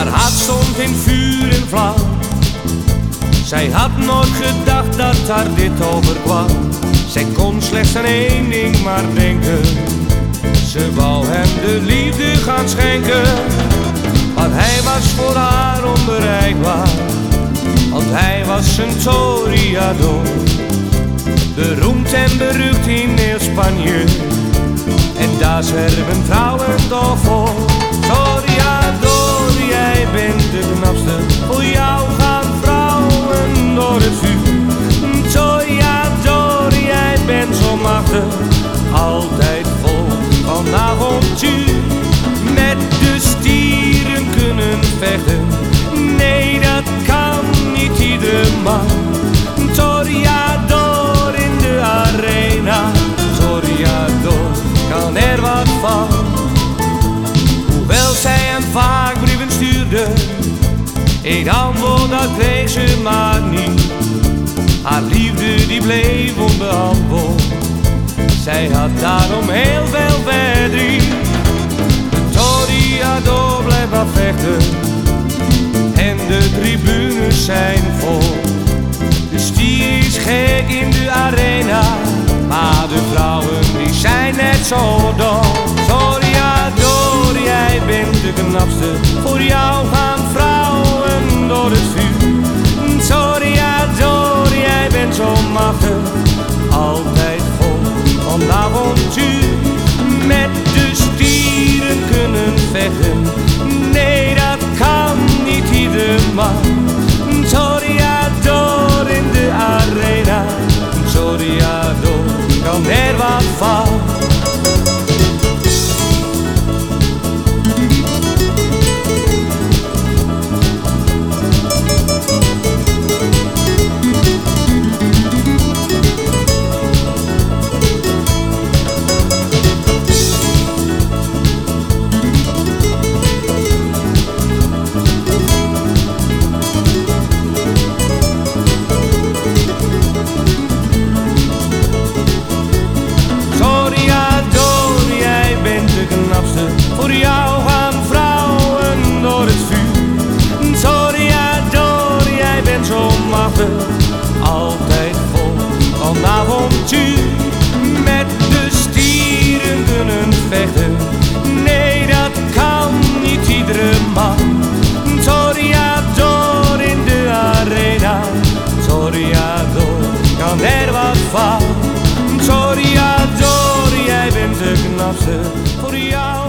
Haar hart stond in vuur en vlam. Zij had nooit gedacht dat haar dit overkwam. Zij kon slechts aan één ding maar denken. Ze wou hem de liefde gaan schenken. Maar hij was voor haar onbereikbaar, want hij was een toreador. Beroemd en berucht in heel Spanje, en daar zwerven vrouwen toch voor. Toreador, jij bent de knapste, voor jou gaan vrouwen door het vuur. Toreador, jij bent zo machtig, altijd vol van avontuur. Met de stieren kunnen vechten, nee dat kan niet iedere man. Toreador in de arena, Toreador kan er wat van. Hoewel zij hem vaak brieven stuurde, één antwoord dat kreeg ze maar niet. Haar liefde die bleef onbeantwoord, zij had daarom heel veel verdriet. Toreador blijft maar vechten en de tribunes zijn vol. De stier is gek in de arena, maar de vrouwen die zijn net zo dol. Toreador, jij bent de knapste, voor jou gaan vrouwen door het vuur. Toreador, jij bent zo machtig, altijd vol van avontuur. Met de stieren kunnen vechten, nee dat kan niet ieder man. Toreador in de arena, Toreador kan er wat van. Voor jou gaan vrouwen door het vuur. Toreador, jij bent zo machtig, altijd vol van avontuur. Met de stieren kunnen vechten, nee dat kan niet iedere man. Toreador in de arena, Toreador kan er wat van. Toreador, jij bent de knapste, voor jou